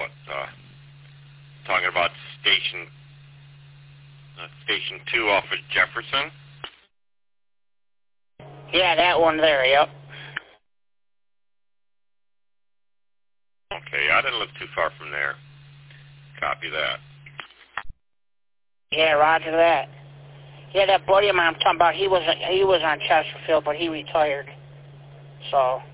what, talking about Station 2 off of Jefferson? Yeah, that one there, yep. Okay, I didn't live too far from there. Copy that. Yeah, roger that. Yeah, that buddy of mine I'm talking about, he was on Chesterfield, but he retired. So...